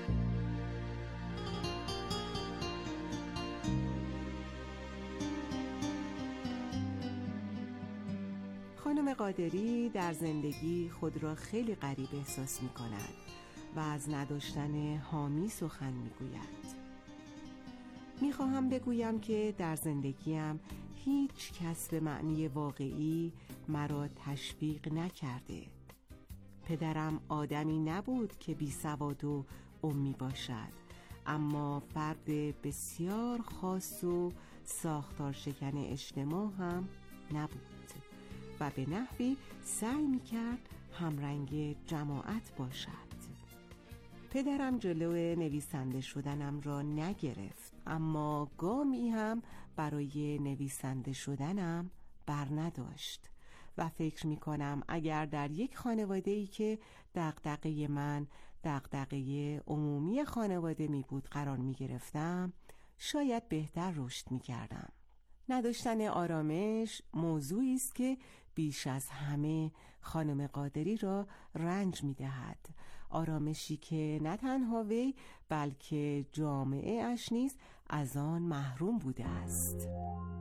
[SPEAKER 10] خانم قادری در زندگی خود را خیلی غریب احساس می کند و از نداشتن حامی سخن می گوید. می خواهم بگویم که در زندگیم هیچ کس به معنی واقعی مرا تشویق نکرده. پدرم آدمی نبود که بی سواد و امی باشد، اما فرد بسیار خاص و ساختار شکن اجتماع هم نبود و به نحوی سعی می کرد همرنگ جماعت باشد. پدرم جلو نویسنده شدنم را نگرفت، اما گامی هم برای نویسنده شدنم بر نداشت و فکر می کنم اگر در یک خانواده‌ای که دغدغه من دغدغه عمومی خانواده می بود قرار می گرفتم، شاید بهتر رشد می کردم. نداشتن آرامش موضوعی است که بیش از همه خانم قادری را رنج می دهد. آرامشی که نه تنها وی بلکه جامعه اش نیز از آن محروم بوده است.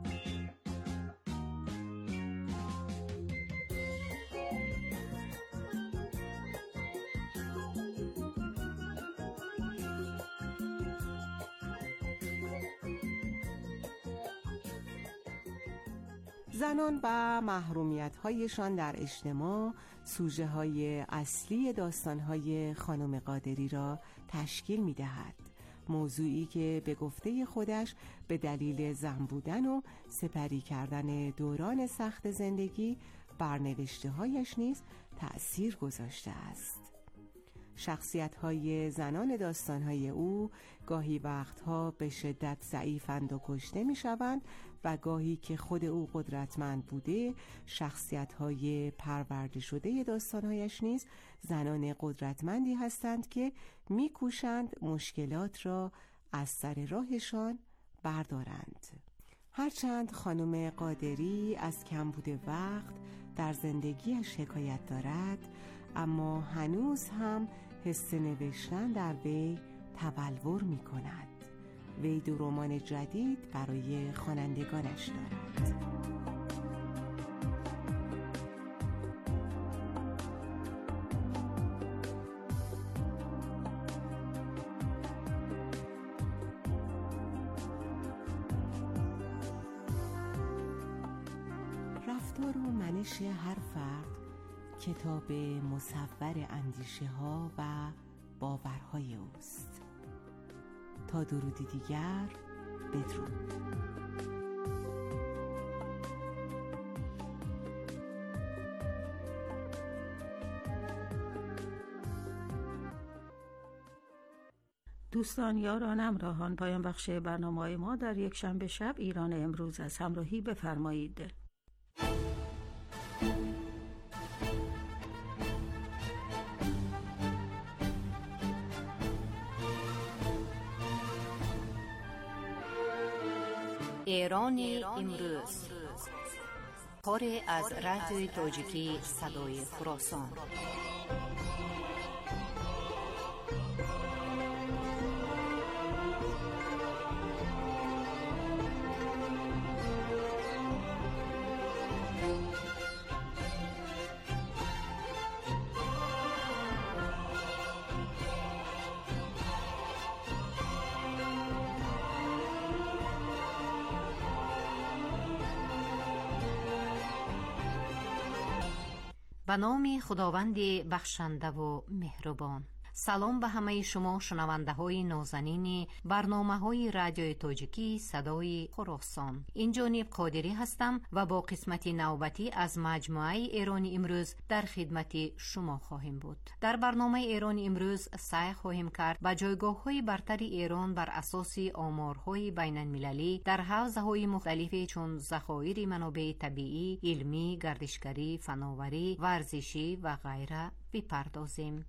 [SPEAKER 10] زنان و محرومیت‌هایشان در اجتماع سوژه های اصلی داستان‌های خانم قادری را تشکیل می‌دهد. موضوعی که به گفته خودش به دلیل زن بودن و سپری کردن دوران سخت زندگی بر نوشته‌هایش نیز تأثیر گذاشته است. شخصیت‌های زنان داستان‌های او گاهی وقتها به شدت ضعیفند و کشته می‌شوند و گاهی که خود او قدرتمند بوده، شخصیت‌های پرورده شده داستان‌هایش نیز زنان قدرتمندی هستند که می‌کوشند مشکلات را از سر راهشان بردارند. هرچند خانم قادری از کمبود وقت در زندگیش حکایت دارد، اما هنوز هم حس نوشتن در وی تبلور می کند. وی دو رمان جدید برای خوانندگانش دارد. رفتار و منش هر فرد کتاب مصور اندیشه ها و باورهای اوست. تا درودی دیگر، بدرود.
[SPEAKER 1] دوستان، یاران، همراهان، پایان بخش برنامه‌های ما در یک شنبه شب ایران امروز از همراهی بفرمایید.
[SPEAKER 12] ایران امروز، کاری از رادیوی تاجیکی صدای خراسان. به نام خداوند بخشنده و مهربان. سلام به همه شما شنونده های نازنین برنامه های رادیوی تاجیکی صدای خراسان. این جانب قادری هستم و با قسمت نوبتی از مجموعه ایران امروز در خدمت شما خواهیم بود. در برنامه ایران امروز سعی خواهیم کرد به جایگاه های برتر ایران بر اساس آمارهای بین المللی در حوزه های مختلفی چون ذخایر منابع طبیعی، علمی، گردشگری، فناوری، ورزشی و غیره بپردازیم.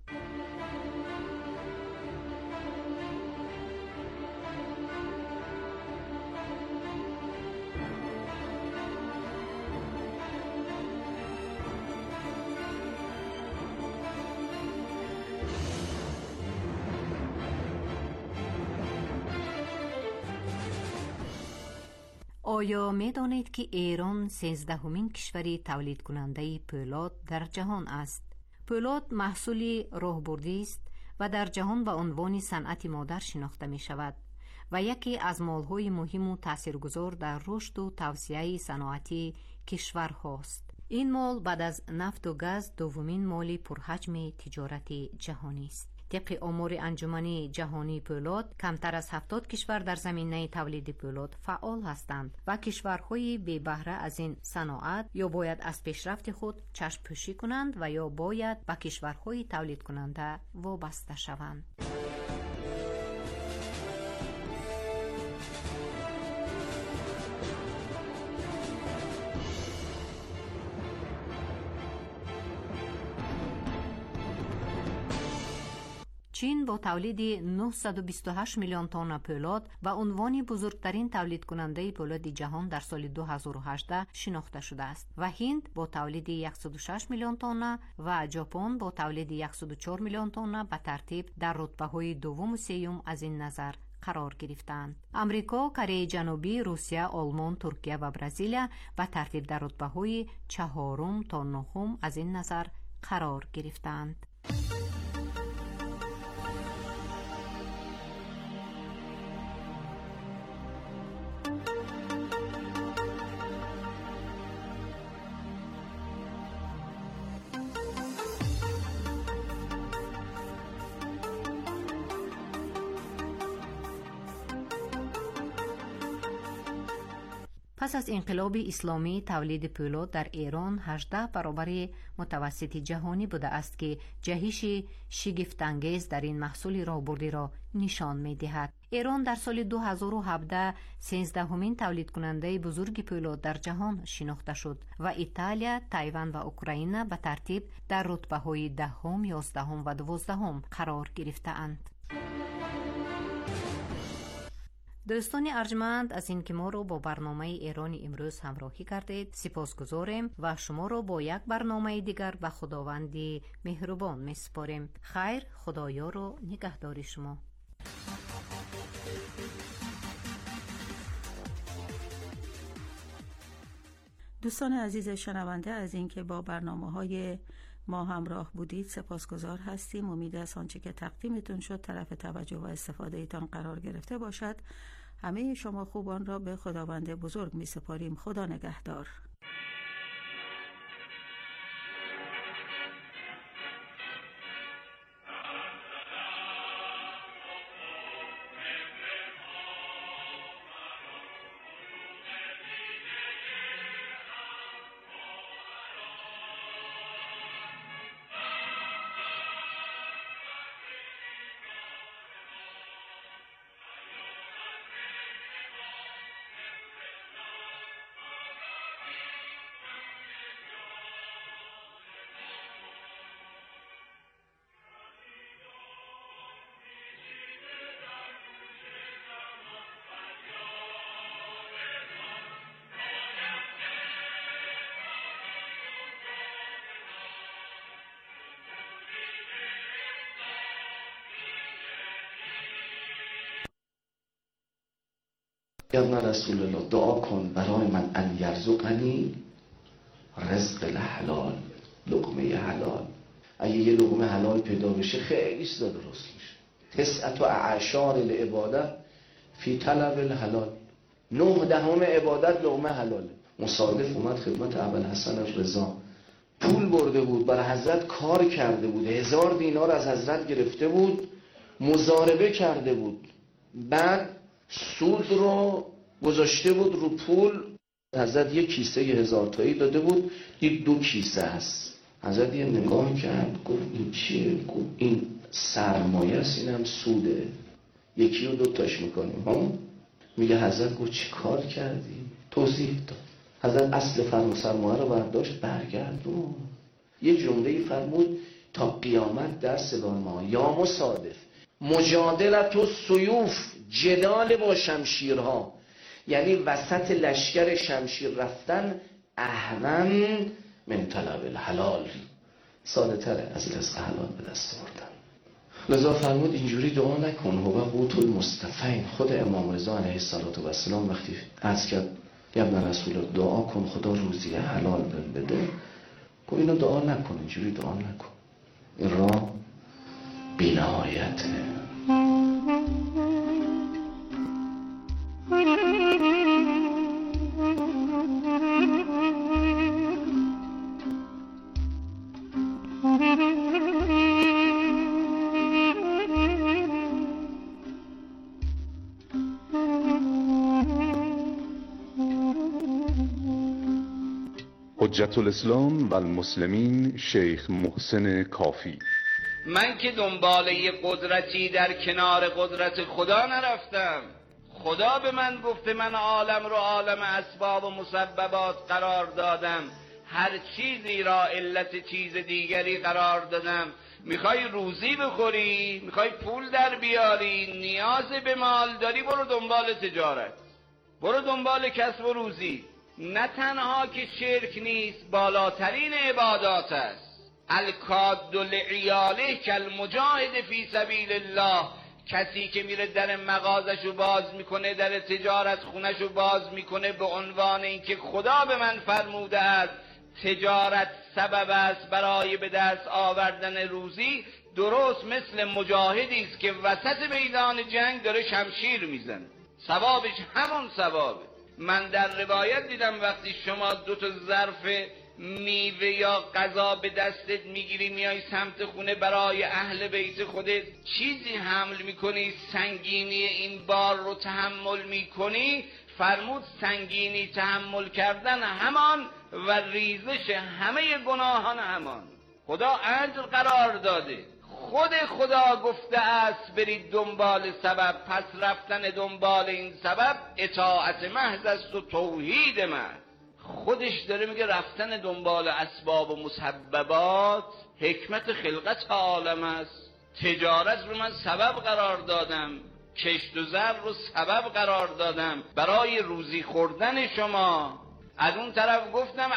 [SPEAKER 12] آیا می دانید که ایران سیزدهمین کشوری تولید کننده پولاد در جهان است؟ پولاد محصولی راهبردی است و در جهان به عنوان صنعت مادر شناخته می شود و یکی از مالهای مهم و تاثیرگذار در رشد و توسعه صنعتی کشور هاست. این مال بعد از نفت و گاز دومین مال پرحجم تجارت جهانی است. طبق آمار انجمن جهانی پولاد، کمتر از هفتاد کشور در زمینه تولید پولاد فعال هستند و کشورهای بی بهره از این صنعت یا باید از پیشرفت خود چشم پوشی کنند و یا باید به کشورهای تولید کننده وابسته شوند. چین با تولید نهصد و بیست و هشت میلیون تن پولاد و عنوان بزرگترین تولید کننده پولاد جهان در سال دو هزار و هجده شناخته شده است و هند با تولید صد و شش میلیون تن و ژاپن با تولید صد و چهار میلیون تن به ترتیب در رتبه‌های دوم و سوم از این نظر قرار گرفتند. امریکا، کره جنوبی، روسیه، آلمان، ترکیه و برزیل به ترتیب در رتبه‌های چهارم تا نهم از این نظر قرار گرفتند. پس از انقلاب اسلامی تولید پولاد در ایران هجده برابر متوسط جهانی بوده است که جهش شگفت‌انگیز در این محصول راهبردی را نشان می‌دهد. ایران در سال دو هزار و هفده سیزدهمین تولید کننده بزرگ پولاد در جهان شناخته شد و ایتالیا، تایوان و اوکراین به ترتیب در رتبه‌های دهم، یازدهم و دوازدهم قرار گرفته‌اند. دوستان ارجمند، از اینکه ما رو با برنامه ایران امروز همراهی کردید سپاسگزاریم و شما رو با یک برنامه دیگر به خداوند مهربان میسپاریم. خیر، خدایا رو نگهدار شما.
[SPEAKER 1] دوستان عزیز شنونده، از اینکه با برنامه‌های ما همراه بودید سپاسگزار هستیم. امید است آنچه که تقدیمتون شد طرف توجه و استفاده ایتان قرار گرفته باشد. همه شما خوبان را به خداوند بزرگ می سپاریم. خدا نگهدار.
[SPEAKER 13] ابن رسول الله دعا کن برای من ان یرزقنی رزق الحلال، لقمه حلال. اگه یه لقمه حلال پیدا بشه خیلی چیزا درست میشه. تسعت و اعشار العبادت فی طلب الحلال، نه دهم عبادت لقمه حلاله. مصادف اومد خدمت ابوالحسن رضا، پول برده بود برای حضرت، کار کرده بود، هزار دینار از حضرت گرفته بود، مضاربه کرده بود، بعد سود رو گذاشته بود رو پول. حضرت یک کیسه یه هزار تایی داده بود، دید دو کیسه هست. حضرت یه نگاه کرد گفت این چیه؟ گفت این سرمایه است، این هم سوده، یکی رو دو تاش میکنیم. ها میگه حضرت گفت چی کار کردی؟ توضیح داد. حضرت اصل فرم سرمایه رو برداشت برگردون. یه جمله فرمود تا قیامت در سگان ما یا مصادف مجادلت و سیوف، جدال با شمشیرها، یعنی وسط لشکر شمشیر رفتن، اهون من طلب الحلال، ساده تره از رزق حلال به دست آوردن. لذا فرمود اینجوری دعا نکن، هو قوت المصطفین. خود امام رضا علیه السلام وقتی عرض کرد یا ابن رسول الله دعا کن خدا روزی حلال بهم بده، گفت اینو دعا نکن، اینجوری دعا نکن، این راه بی‌نهایته.
[SPEAKER 14] حجت الاسلام و المسلمین شیخ محسن کافی.
[SPEAKER 15] من که دنباله قدرتی در کنار قدرت خدا نرفتم. خدا به من گفته من عالم رو عالم اسباب و مسببات قرار دادم، هر چیزی را علت چیز دیگری قرار دادم. میخوای روزی بخوری، میخوای پول در بیاری، نیاز به مال داری، برو دنبال تجارت، برو دنبال کسب و روزی. نه تنها که شرک نیست، بالاترین عبادات است. الکاد لعیاله کالمجاهد فی سبیل الله. کسی که میره در مغازشو باز میکنه، در تجارت خونشو باز میکنه به عنوان اینکه خدا به من فرموده است تجارت سبب است برای به دست آوردن روزی، درست مثل مجاهدی است که وسط میدان جنگ داره شمشیر میزنه، ثوابش همون ثوابه. من در روایت دیدم وقتی شما دو تا ظرف میوه یا غذا به دستت میگیری میای سمت خونه برای اهل بیت خودت چیزی حمل میکنی، سنگینی این بار رو تحمل میکنی، فرمود سنگینی تحمل کردن همان و ریزش همه گناهان همان. خدا اجر قرار داده، خود خدا گفته است برید دنبال سبب، پس رفتن دنبال این سبب اطاعت محض است و توحید محض. خودش داره میگه رفتن دنبال اسباب و مسببات حکمت خلقت عالم است. تجارت رو من سبب قرار دادم، کشت و زر رو سبب قرار دادم برای روزی خوردن شما. از اون طرف گفتم